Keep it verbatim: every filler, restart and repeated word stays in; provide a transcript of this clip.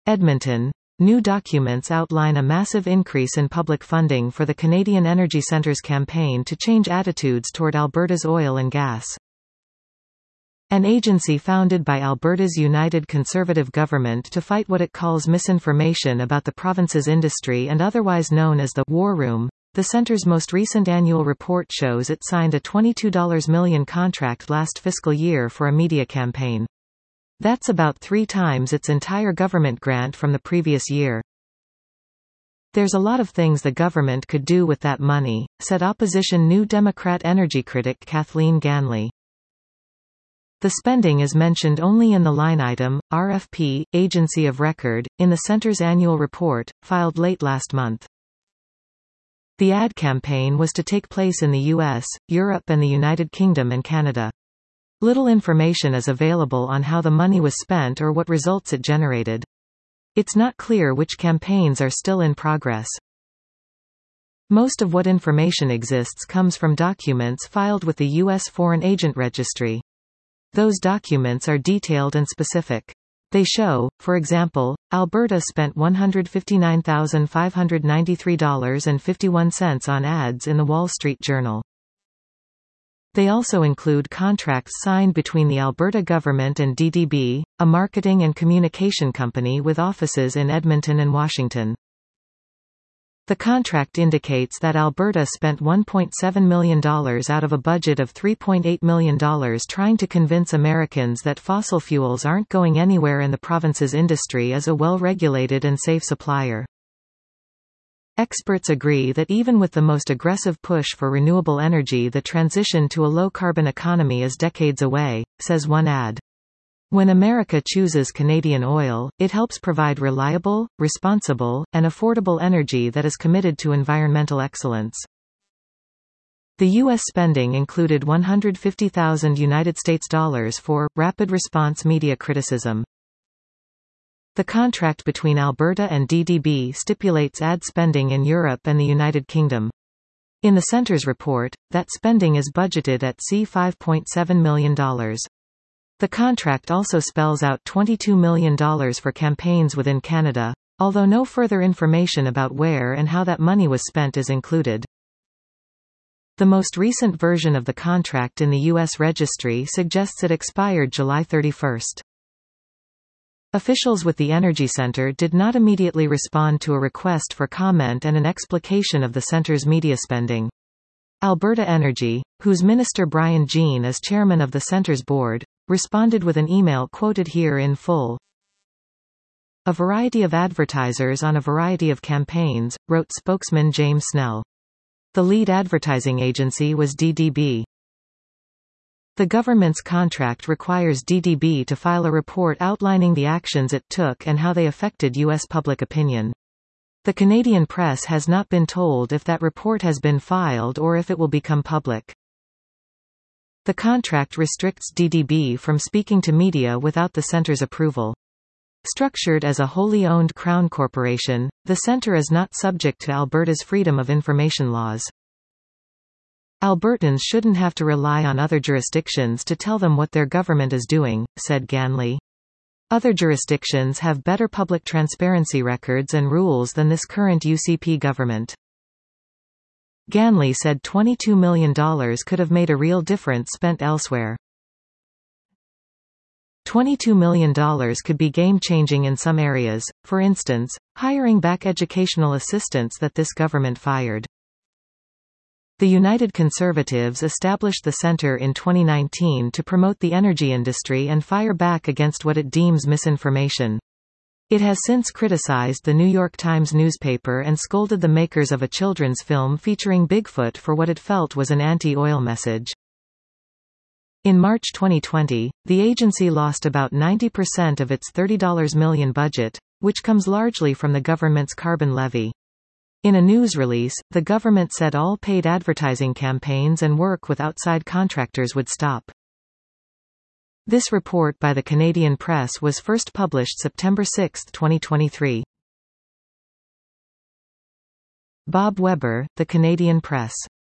Edmonton. New documents outline a massive increase in public funding for the Canadian Energy Centre's campaign to change attitudes toward Alberta's oil and gas. An agency founded by Alberta's United Conservative Government to fight what it calls misinformation about the province's industry and otherwise known as the War Room. The centre's most recent annual report shows it signed a twenty-two million dollars contract last fiscal year for a media campaign. That's about three times its entire government grant from the previous year. There's a lot of things the government could do with that money, said opposition New Democrat energy critic Kathleen Ganley. The spending is mentioned only in the line item, R F P, Agency of Record, in the centre's annual report, filed late last month. The ad campaign was to take place in the U S, Europe and the United Kingdom and Canada. Little information is available on how the money was spent or what results it generated. It's not clear which campaigns are still in progress. Most of what information exists comes from documents filed with the U S Foreign Agent Registry. Those documents are detailed and specific. They show, for example, Alberta spent one hundred fifty-nine thousand five hundred ninety-three dollars and fifty-one cents on ads in the Wall Street Journal. They also include contracts signed between the Alberta government and D D B, a marketing and communication company with offices in Edmonton and Washington. The contract indicates that Alberta spent one point seven million dollars out of a budget of three point eight million dollars trying to convince Americans that fossil fuels aren't going anywhere and the province's industry is a well-regulated and safe supplier. Experts agree that even with the most aggressive push for renewable energy, the transition to a low-carbon economy is decades away, says one ad. When America chooses Canadian oil, it helps provide reliable, responsible, and affordable energy that is committed to environmental excellence. The U S spending included one hundred fifty thousand United States dollars for rapid response media criticism. The contract between Alberta and D D B stipulates ad spending in Europe and the United Kingdom. In the centre's report, that spending is budgeted at five point seven million dollars. The contract also spells out twenty-two million dollars for campaigns within Canada, although no further information about where and how that money was spent is included. The most recent version of the contract in the U S registry suggests it expired July thirty-first. Officials with the Energy Centre did not immediately respond to a request for comment and an explication of the centre's media spending. Alberta Energy, whose Minister Brian Jean is chairman of the centre's board, responded with an email quoted here in full. A variety of advertisers on a variety of campaigns, wrote spokesman James Snell. The lead advertising agency was D D B. The government's contract requires D D B to file a report outlining the actions it took and how they affected U S public opinion. The Canadian press has not been told if that report has been filed or if it will become public. The contract restricts D D B from speaking to media without the centre's approval. Structured as a wholly owned Crown corporation, the centre is not subject to Alberta's Freedom of Information laws. Albertans shouldn't have to rely on other jurisdictions to tell them what their government is doing, said Ganley. Other jurisdictions have better public transparency records and rules than this current U C P government. Ganley said twenty-two million dollars could have made a real difference spent elsewhere. twenty-two million dollars could be game-changing in some areas, for instance, hiring back educational assistants that this government fired. The United Conservatives established the centre in twenty nineteen to promote the energy industry and fire back against what it deems misinformation. It has since criticized the New York Times newspaper and scolded the makers of a children's film featuring Bigfoot for what it felt was an anti-oil message. In March twenty twenty, the agency lost about ninety percent of its thirty million dollars budget, which comes largely from the government's carbon levy. In a news release, the government said all paid advertising campaigns and work with outside contractors would stop. This report by the Canadian Press was first published September sixth twenty twenty-three. Bob Weber, The Canadian Press.